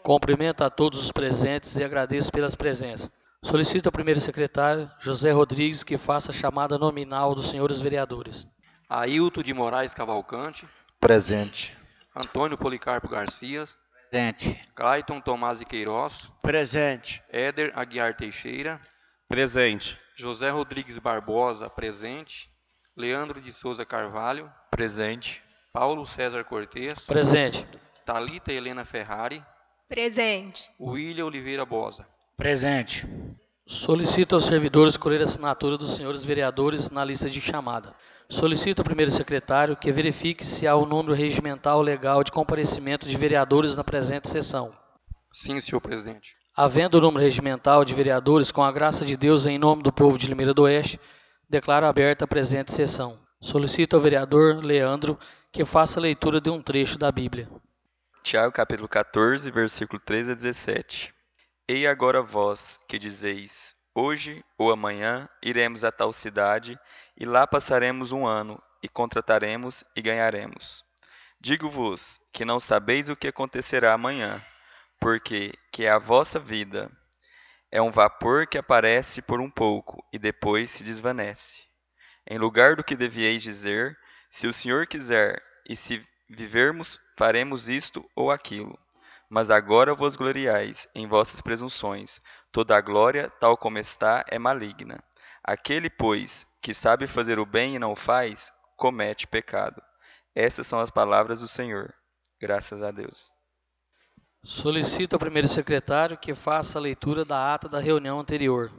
Cumprimento a todos os presentes e agradeço pelas presenças. Solicito ao primeiro secretário, José Rodrigues, que faça a chamada nominal dos senhores vereadores. Ailton de Moraes Cavalcante. Presente. Antônio Policarpo Garcia. Presente. Clayton Tomás de Queiroz. Presente. Éder Aguiar Teixeira. Presente. José Rodrigues Barbosa, presente. Leandro de Souza Carvalho. Presente. Paulo César Cortes. Presente. Thalita Helena Ferrari. Presente. William Oliveira Bosa. Presente. Solicito aos servidores colher a assinatura dos senhores vereadores na lista de chamada. Solicito ao primeiro secretário que verifique se há o número regimental legal de comparecimento de vereadores na presente sessão. Sim, senhor presidente. Havendo o número regimental de vereadores, com a graça de Deus, em nome do povo de Limeira do Oeste, declaro aberta a presente sessão. Solicito ao vereador Leandro que faça a leitura de um trecho da Bíblia. Tiago capítulo 14, versículo 13 a 17. Ei agora vós, que dizeis, hoje ou amanhã iremos a tal cidade, e lá passaremos um ano, e contrataremos e ganharemos. Digo-vos que não sabeis o que acontecerá amanhã, porque que a vossa vida é um vapor que aparece por um pouco, e depois se desvanece. Em lugar do que devieis dizer, se o Senhor quiser, e se vivermos, faremos isto ou aquilo. Mas agora vos gloriais em vossas presunções. Toda a glória, tal como está, é maligna. Aquele, pois, que sabe fazer o bem e não o faz, comete pecado. Essas são as palavras do Senhor. Graças a Deus. Solicito ao primeiro secretário que faça a leitura da ata da reunião anterior.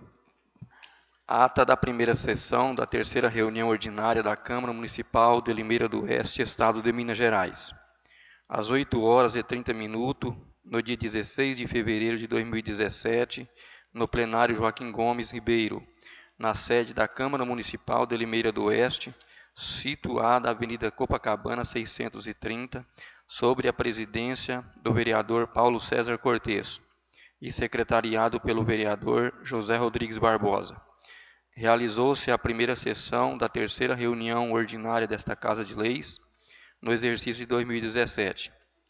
Ata da primeira sessão da terceira reunião ordinária da Câmara Municipal de Limeira do Oeste, Estado de Minas Gerais. Às 8h30, no dia 16 de fevereiro de 2017, no plenário Joaquim Gomes Ribeiro, na sede da Câmara Municipal de Limeira do Oeste, situada na Avenida Copacabana 630, sobre a presidência do vereador Paulo César Cortes e secretariado pelo vereador José Rodrigues Barbosa. Realizou-se a primeira sessão da terceira reunião ordinária desta Casa de Leis, no exercício de 2017.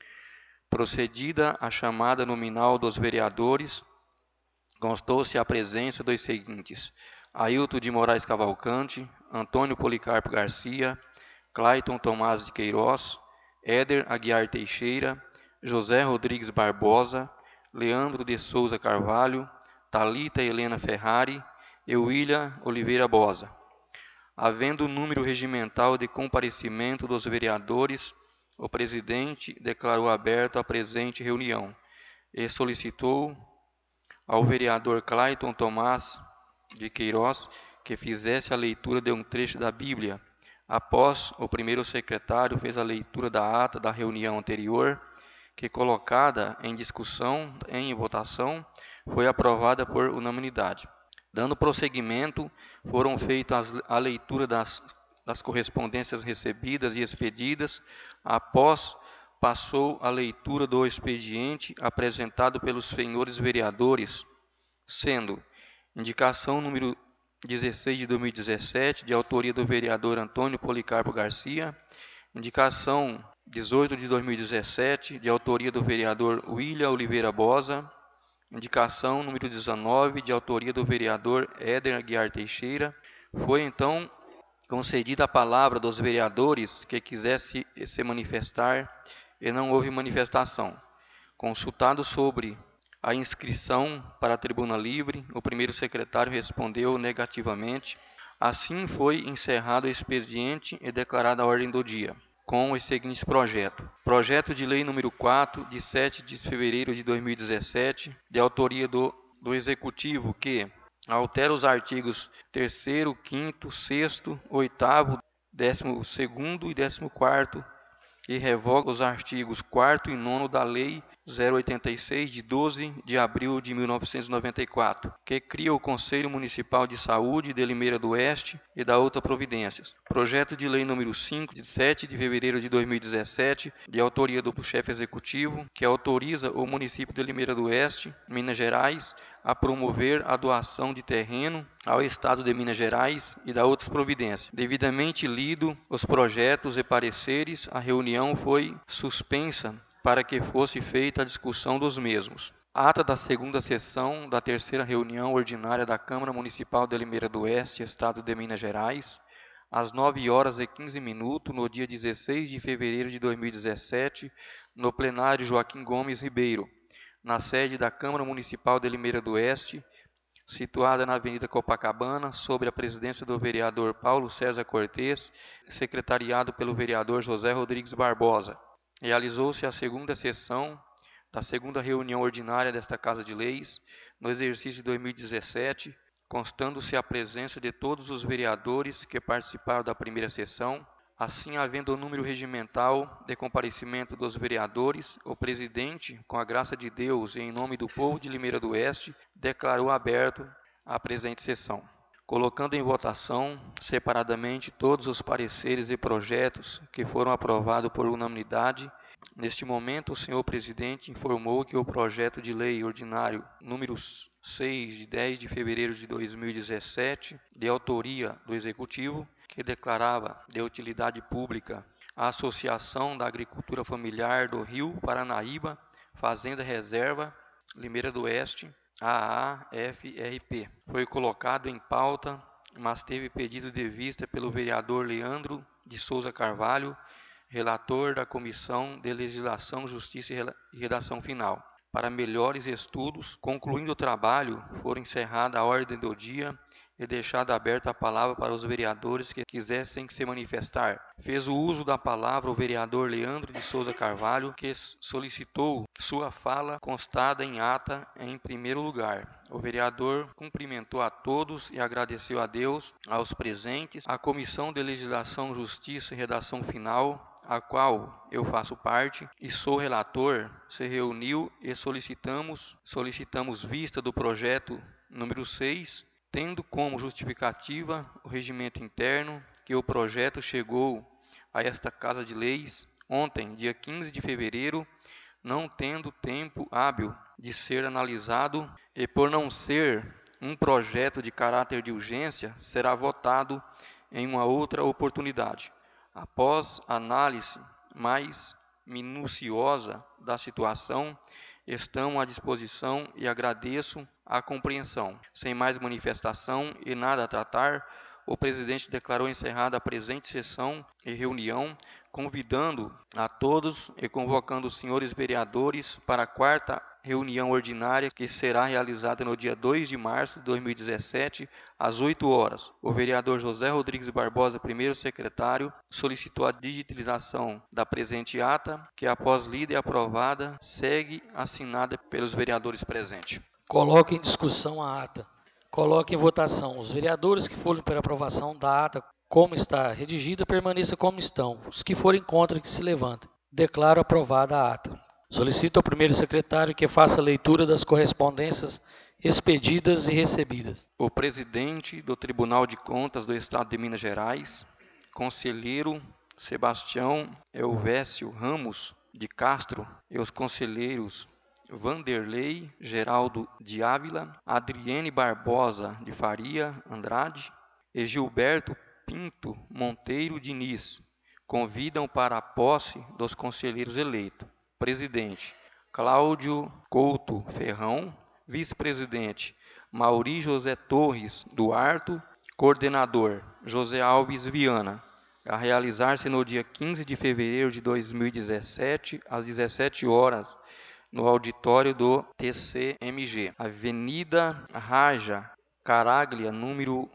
Procedida a chamada nominal dos vereadores, constou-se a presença dos seguintes: Ailton de Moraes Cavalcante, Antônio Policarpo Garcia, Clayton Tomás de Queiroz, Éder Aguiar Teixeira, José Rodrigues Barbosa, Leandro de Souza Carvalho, Thalita Helena Ferrari e William Oliveira Bosa. Havendo o número regimental de comparecimento dos vereadores, o presidente declarou aberto a presente reunião e solicitou ao vereador Clayton Tomás de Queiroz que fizesse a leitura de um trecho da Bíblia. Após, o primeiro secretário fez a leitura da ata da reunião anterior, que, colocada em discussão, em votação, foi aprovada por unanimidade. Dando prosseguimento, foram feitas a leitura das correspondências recebidas e expedidas. Após, passou a leitura do expediente apresentado pelos senhores vereadores, sendo indicação número 16 de 2017, de autoria do vereador Antônio Policarpo Garcia, indicação 18 de 2017, de autoria do vereador William Oliveira Bosa, indicação número 19, de autoria do vereador Éder Aguiar Teixeira. Foi então concedida a palavra dos vereadores que quisesse se manifestar e não houve manifestação. Consultado sobre a inscrição para a tribuna livre, o primeiro secretário respondeu negativamente. Assim foi encerrado o expediente e declarada a ordem do dia, com os seguintes projetos. Projeto de lei número 4, de 7 de fevereiro de 2017, de autoria do Executivo, que altera os artigos 3º, 5º, 6º, 8º, 12º e 14º e revoga os artigos 4º e 9º da Lei 086, de 12 de abril de 1994, que cria o Conselho Municipal de Saúde de Limeira do Oeste e da outras providências. Projeto de lei número 5, de 7 de fevereiro de 2017, de autoria do chefe executivo, que autoriza o município de Limeira do Oeste, Minas Gerais, a promover a doação de terreno ao Estado de Minas Gerais e da outras providências. Devidamente lido os projetos e pareceres, a reunião foi suspensa para que fosse feita a discussão dos mesmos. Ata da segunda sessão da terceira reunião ordinária da Câmara Municipal de Limeira do Oeste, Estado de Minas Gerais, às 9h15, no dia 16 de fevereiro de 2017, no plenário Joaquim Gomes Ribeiro, na sede da Câmara Municipal de Limeira do Oeste, situada na Avenida Copacabana, sob a presidência do vereador Paulo César Cortes, secretariado pelo vereador José Rodrigues Barbosa. Realizou-se a segunda sessão da segunda reunião ordinária desta Casa de Leis, no exercício de 2017, constando-se a presença de todos os vereadores que participaram da primeira sessão. Assim, havendo o número regimental de comparecimento dos vereadores, o presidente, com a graça de Deus e em nome do povo de Limeira do Oeste, declarou aberto a presente sessão, colocando em votação separadamente todos os pareceres e projetos que foram aprovados por unanimidade. Neste momento, o senhor presidente informou que o projeto de lei ordinário número 6, de 10 de fevereiro de 2017, de autoria do Executivo, que declarava de utilidade pública a Associação da Agricultura Familiar do Rio Paranaíba, Fazenda Reserva, Limeira do Oeste, AAFRP. Foi colocado em pauta, mas teve pedido de vista pelo vereador Leandro de Souza Carvalho, relator da Comissão de Legislação, Justiça e Redação Final. Para melhores estudos, concluindo o trabalho, foi encerrada a ordem do dia e deixada aberta a palavra para os vereadores que quisessem se manifestar. Fez o uso da palavra o vereador Leandro de Souza Carvalho, que solicitou sua fala constada em ata em primeiro lugar. O vereador cumprimentou a todos e agradeceu a Deus, aos presentes. A Comissão de Legislação, Justiça e Redação Final, a qual eu faço parte e sou relator, se reuniu e solicitamos vista do projeto número 6, tendo como justificativa o regimento interno que o projeto chegou a esta Casa de Leis ontem, dia 15 de fevereiro, não tendo tempo hábil de ser analisado e por não ser um projeto de caráter de urgência, será votado em uma outra oportunidade. Após análise mais minuciosa da situação, estão à disposição e agradeço a compreensão. Sem mais manifestação e nada a tratar, o presidente declarou encerrada a presente sessão e reunião, convidando a todos e convocando os senhores vereadores para a quarta reunião ordinária, que será realizada no dia 2 de março de 2017, às 8 horas. O vereador José Rodrigues Barbosa, primeiro secretário, solicitou a digitalização da presente ata, que após lida e aprovada, segue assinada pelos vereadores presentes. Coloque em discussão a ata. Coloque em votação. Os vereadores que forem para aprovação da ata como está redigida, permaneça como estão. Os que forem contra, que se levantem. Declaro aprovada a ata. Solicito ao primeiro secretário que faça a leitura das correspondências expedidas e recebidas. O presidente do Tribunal de Contas do Estado de Minas Gerais, conselheiro Sebastião Elvésio Ramos de Castro, e os conselheiros Vanderlei Geraldo de Ávila, Adriene Barbosa de Faria Andrade e Gilberto Pinto Monteiro Diniz, convidam para a posse dos conselheiros eleitos. Presidente Cláudio Couto Ferrão, vice-presidente Mauri José Torres Duarto, coordenador José Alves Viana, a realizar-se no dia 15 de fevereiro de 2017, às 17 horas, no auditório do TCMG, Avenida Raja Caraglia, número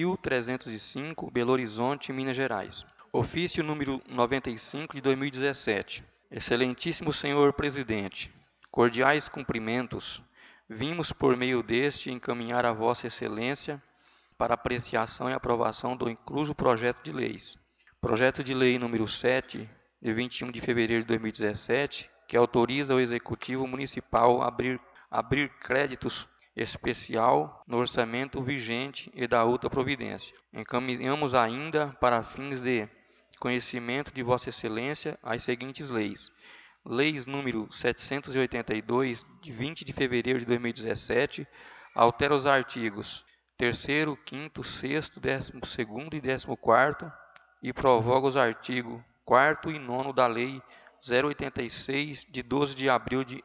1305, Belo Horizonte, Minas Gerais. Ofício número 95 de 2017. Excelentíssimo senhor presidente, cordiais cumprimentos. Vimos por meio deste encaminhar a vossa excelência para apreciação e aprovação do incluso projeto de leis. Projeto de lei número 7, de 21 de fevereiro de 2017, que autoriza o Executivo Municipal a abrir créditos especial no orçamento vigente e da outra providência. Encaminhamos ainda, para fins de conhecimento de Vossa Excelência, as seguintes leis. Leis número 782, de 20 de fevereiro de 2017, altera os artigos 3º, 5º, 6º, 12º e 14º e prorroga os artigos 4º e 9º da Lei 086, de 12 de abril de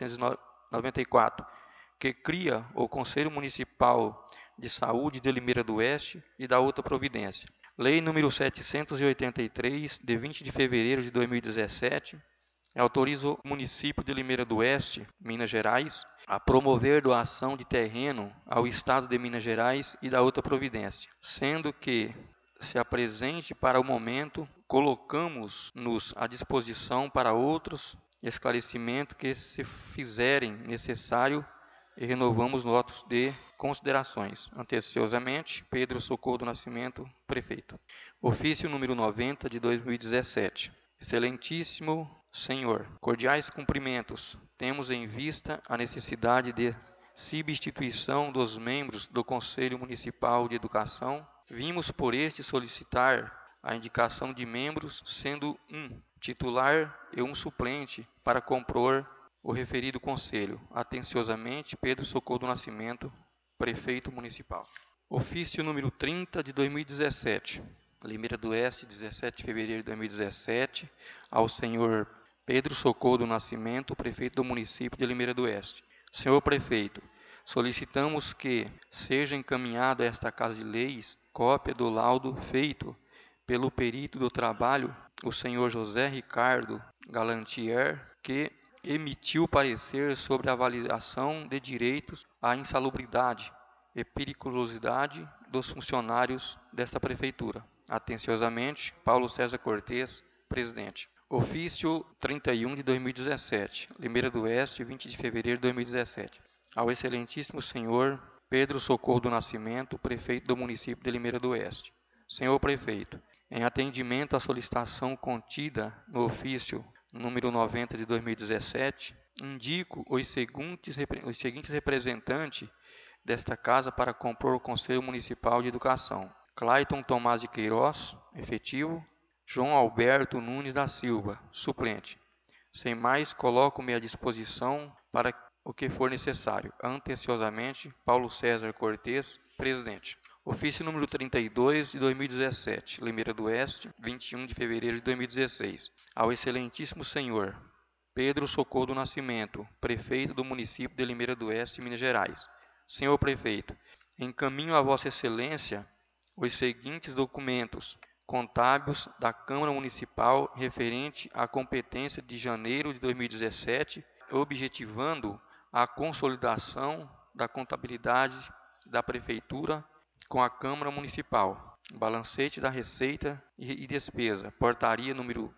1994, que cria o Conselho Municipal de Saúde de Limeira do Oeste e da outra providência. Lei número 783, de 20 de fevereiro de 2017, autoriza o município de Limeira do Oeste, Minas Gerais, a promover doação de terreno ao Estado de Minas Gerais e da outra providência, sendo que se apresente para o momento, colocamos-nos à disposição para outros esclarecimentos que se fizerem necessário e renovamos notas de considerações. Atenciosamente, Pedro Socorro do Nascimento, Prefeito. Ofício número 90 de 2017. Excelentíssimo Senhor, cordiais cumprimentos. Temos em vista a necessidade de substituição dos membros do Conselho Municipal de Educação. Vimos por este solicitar a indicação de membros, sendo um titular e um suplente, para compor o referido conselho. Atenciosamente, Pedro Socorro do Nascimento, Prefeito Municipal. Ofício número 30 de 2017. Limeira do Oeste, 17 de fevereiro de 2017, ao senhor Pedro Socorro do Nascimento, Prefeito do município de Limeira do Oeste. Senhor Prefeito, solicitamos que seja encaminhado a esta Casa de Leis cópia do laudo feito pelo perito do trabalho, o senhor José Ricardo Galantier, que emitiu parecer sobre a avaliação de direitos à insalubridade e periculosidade dos funcionários desta prefeitura. Atenciosamente, Paulo César Cortes, Presidente. Ofício 31 de 2017, Limeira do Oeste, 20 de fevereiro de 2017. Ao excelentíssimo senhor Pedro Socorro do Nascimento, Prefeito do município de Limeira do Oeste. Senhor Prefeito, em atendimento à solicitação contida no ofício número 90 de 2017, indico os seguintes representantes desta casa para compor o Conselho Municipal de Educação: Clayton Tomás de Queiroz, efetivo; João Alberto Nunes da Silva, suplente. Sem mais, coloco-me à disposição para o que for necessário. Atenciosamente, Paulo César Cortes, Presidente. Ofício número 32 de 2017, Limeira do Oeste, 21 de fevereiro de 2016. Ao excelentíssimo senhor Pedro Socorro do Nascimento, Prefeito do município de Limeira do Oeste, Minas Gerais. Senhor Prefeito, encaminho a Vossa Excelência os seguintes documentos contábeis da Câmara Municipal referente à competência de janeiro de 2017, objetivando a consolidação da contabilidade da Prefeitura com a Câmara Municipal. Balancete da Receita e Despesa, Portaria número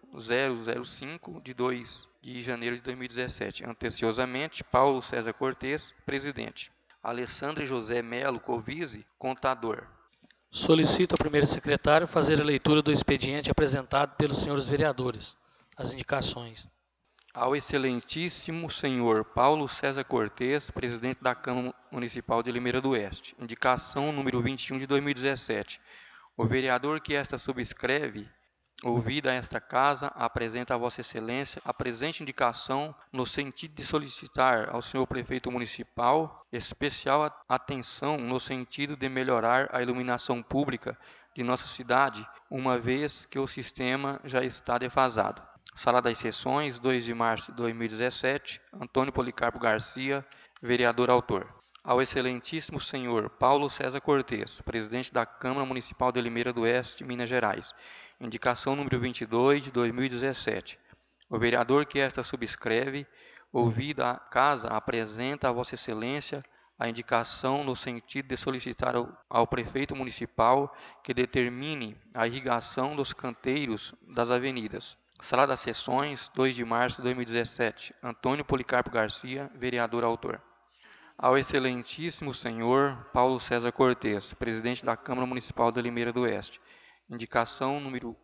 005, de 2 de janeiro de 2017. Atenciosamente, Paulo César Cortes, Presidente. Alessandro José Melo Covise, Contador. Solicito ao primeiro secretário fazer a leitura do expediente apresentado pelos senhores vereadores. As indicações. Ao excelentíssimo senhor Paulo César Cortes, Presidente da Câmara Municipal de Limeira do Oeste. Indicação número 21 de 2017. O vereador que esta subscreve, ouvida esta casa, apresenta a Vossa Excelência a presente indicação no sentido de solicitar ao senhor Prefeito Municipal especial atenção no sentido de melhorar a iluminação pública de nossa cidade, uma vez que o sistema já está defasado. Sala das Sessões, 2 de março de 2017, Antônio Policarpo Garcia, vereador autor. Ao excelentíssimo senhor Paulo César Cortes, Presidente da Câmara Municipal de Limeira do Oeste, Minas Gerais. Indicação número 22 de 2017. O vereador que esta subscreve, ouvida a casa, apresenta a Vossa Excelência a indicação no sentido de solicitar ao Prefeito Municipal que determine a irrigação dos canteiros das avenidas. Sala das Sessões, 2 de março de 2017. Antônio Policarpo Garcia, vereador autor. Ao excelentíssimo senhor Paulo César Cortes, Presidente da Câmara Municipal de Limeira do Oeste. Indicação número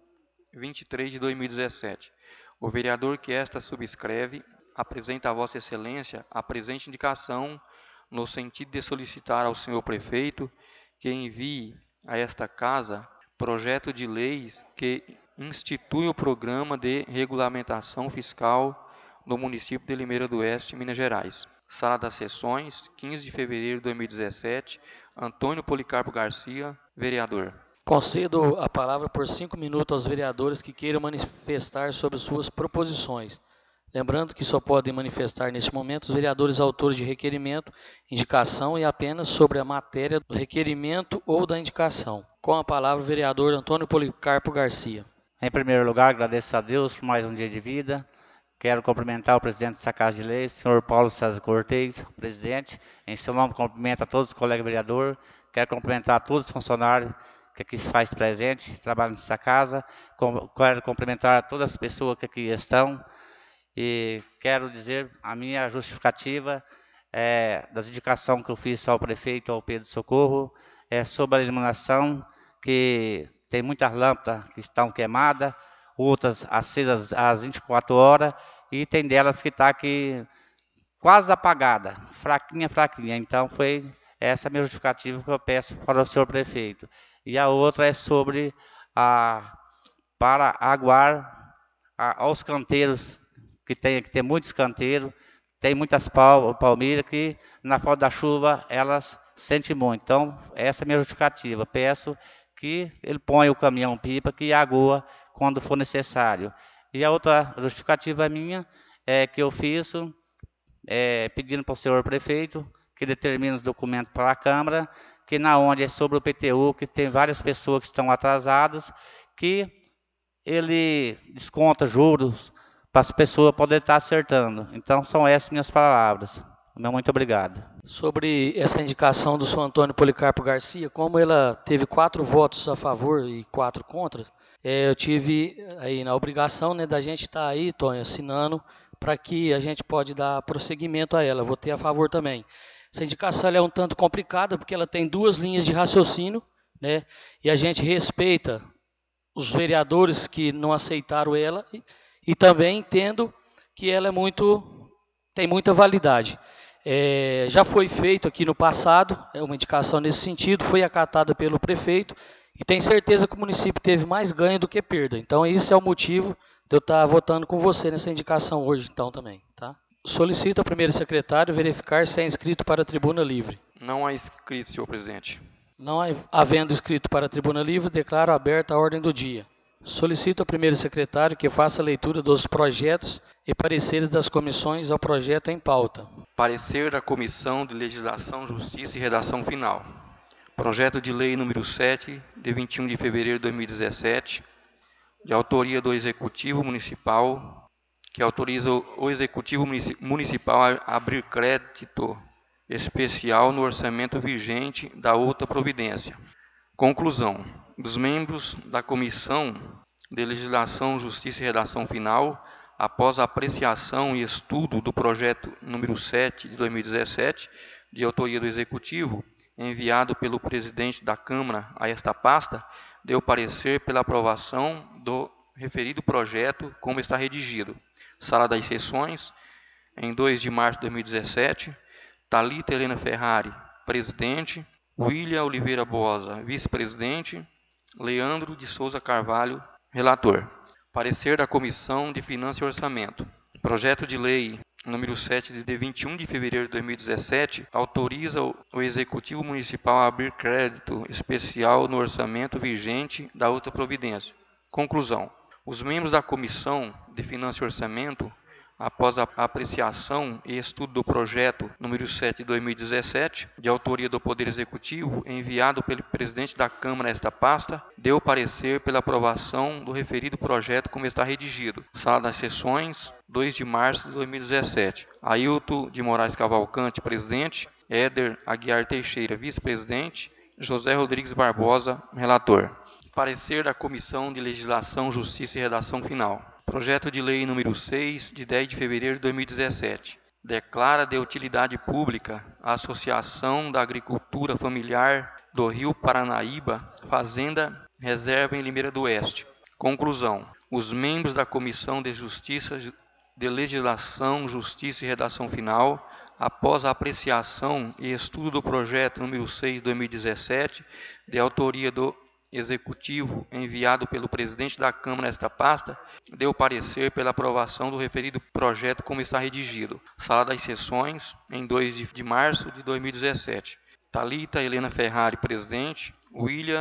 23 de 2017. O vereador que esta subscreve apresenta a Vossa Excelência a presente indicação no sentido de solicitar ao senhor Prefeito que envie a esta casa projeto de leis que institui o programa de regulamentação fiscal do município de Limeira do Oeste, Minas Gerais. Sala das Sessões, 15 de fevereiro de 2017, Antônio Policarpo Garcia, vereador. Concedo a palavra por 5 minutos aos vereadores que queiram manifestar sobre suas proposições. Lembrando que só podem manifestar neste momento os vereadores autores de requerimento, indicação e apenas sobre a matéria do requerimento ou da indicação. Com a palavra o vereador Antônio Policarpo Garcia. Em primeiro lugar, agradeço a Deus por mais um dia de vida. Quero cumprimentar o presidente dessa Casa de Leis, senhor Paulo César Cortez, presidente. Em seu nome, cumprimento a todos os colegas vereadores. Quero cumprimentar todos os funcionários que aqui se faz presente, trabalham nessa casa. Quero cumprimentar todas as pessoas que aqui estão. E quero dizer a minha justificativa das indicações que eu fiz ao prefeito, ao Pedro Socorro, sobre a iluminação, que tem muitas lâmpadas que estão queimadas, outras acesas às 24 horas, e tem delas que está aqui quase apagada, fraquinha. Então foi essa a minha justificativa que eu peço para o senhor prefeito. E a outra é sobre para aguar aos canteiros, que tem muitos canteiros, tem muitas palmeiras que na falta da chuva elas sentem muito. Então essa é a minha justificativa. Peço que ele ponha o caminhão-pipa que agoa quando for necessário. E a outra justificativa minha é que eu fiz pedindo para o senhor prefeito que determine os documentos para a Câmara, que na onde é sobre o PTU, que tem várias pessoas que estão atrasadas, que ele desconta juros para as pessoas poderem estar acertando. Então são essas minhas palavras. Muito obrigado. Sobre essa indicação do senhor Antônio Policarpo Garcia, como ela teve 4 votos a favor e 4 contra, eu tive aí na obrigação, né, da gente estar aí, Tonho, assinando para que a gente pode dar prosseguimento a ela. Votei a favor também. Essa indicação é um tanto complicada porque ela tem 2 linhas de raciocínio, né, e a gente respeita os vereadores que não aceitaram ela e também entendo que ela tem muita validade. Já foi feito aqui no passado, uma indicação nesse sentido, foi acatada pelo prefeito e tenho certeza que o município teve mais ganho do que perda. Então, esse é o motivo de eu estar votando com você nessa indicação hoje, então, também. Tá? Solicito ao primeiro secretário verificar se é inscrito para a tribuna livre. Não há inscrito, senhor presidente. Não havendo inscrito para a tribuna livre, declaro aberta a ordem do dia. Solicito ao primeiro secretário que faça a leitura dos projetos e pareceres das comissões ao projeto em pauta. Parecer da Comissão de Legislação, Justiça e Redação Final. Projeto de Lei número 7, de 21 de fevereiro de 2017, de autoria do Executivo Municipal, que autoriza o Executivo Municipal a abrir crédito especial no orçamento vigente da outra providência. Conclusão. Os membros da Comissão de Legislação, Justiça e Redação Final, após a apreciação e estudo do projeto número 7 de 2017, de autoria do Executivo, enviado pelo presidente da Câmara a esta pasta, deu parecer pela aprovação do referido projeto como está redigido. Sala das Sessões, em 2 de março de 2017, Thalita Helena Ferrari, presidente, William Oliveira Bosa, vice-presidente, Leandro de Souza Carvalho, relator. Parecer da Comissão de Finanças e Orçamento. Projeto de Lei número 7 de 21 de fevereiro de 2017 autoriza o Executivo Municipal a abrir crédito especial no orçamento vigente da outra providência. Conclusão. Os membros da Comissão de Finanças e Orçamento, após a apreciação e estudo do projeto número 7 de 2017, de autoria do Poder Executivo, enviado pelo presidente da Câmara a esta pasta, deu parecer pela aprovação do referido projeto como está redigido. Sala das Sessões, 2 de março de 2017. Ailton de Moraes Cavalcante, presidente. Éder Aguiar Teixeira, vice-presidente. José Rodrigues Barbosa, relator. Parecer da Comissão de Legislação, Justiça e Redação Final. Projeto de Lei número 6, de 10 de fevereiro de 2017. Declara de utilidade pública a Associação da Agricultura Familiar do Rio Paranaíba, Fazenda Reserva em Limeira do Oeste. Conclusão. Os membros da Comissão de Justiça, de Legislação, Justiça e Redação Final, após a apreciação e estudo do projeto número 6 de 2017, de autoria do Executivo, enviado pelo presidente da Câmara nesta pasta, deu parecer pela aprovação do referido projeto como está redigido. Sala das Sessões, em 2 de março de 2017. Thalita Helena Ferrari, presidente. William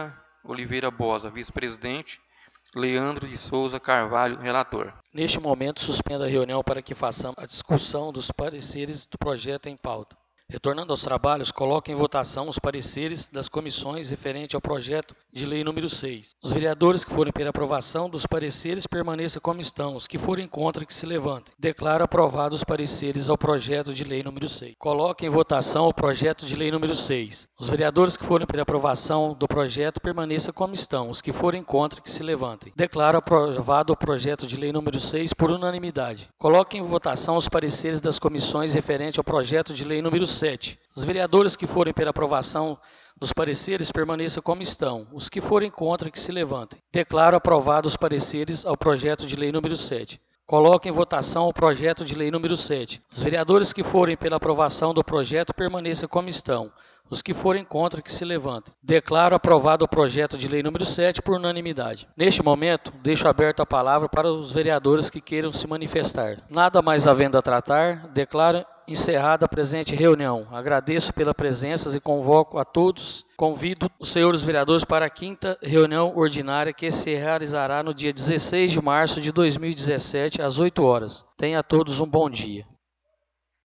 Oliveira Bosa, vice-presidente, Leandro de Souza Carvalho, relator. Neste momento, suspendo a reunião para que façamos a discussão dos pareceres do projeto em pauta. Retornando aos trabalhos, coloco em votação os pareceres das comissões referente ao projeto de lei número 6. Os vereadores que forem pela aprovação dos pareceres permaneçam como estão. Os que forem contra, que se levantem. Declaro aprovados os pareceres ao projeto de lei número 6. Coloco em votação o projeto de lei número 6. Os vereadores que forem pela aprovação do projeto permaneçam como estão. Os que forem contra, que se levantem. Declaro aprovado o projeto de lei número 6 por unanimidade. Coloco em votação os pareceres das comissões referente ao projeto de lei número 7. Os vereadores que forem pela aprovação dos pareceres permaneçam como estão. Os que forem contra, que se levantem. Declaro aprovados os pareceres ao projeto de lei número 7. Coloco em votação o projeto de lei número 7. Os vereadores que forem pela aprovação do projeto permaneçam como estão. Os que forem contra, que se levantem. Declaro aprovado o projeto de lei número 7 por unanimidade. Neste momento, deixo aberta a palavra para os vereadores que queiram se manifestar. Nada mais havendo a tratar, declaro encerrada a presente reunião. Agradeço pela presença e convoco a todos. Convido os senhores vereadores para a 5ª reunião ordinária que se realizará no dia 16 de março de 2017, às 8 horas. Tenha a todos um bom dia.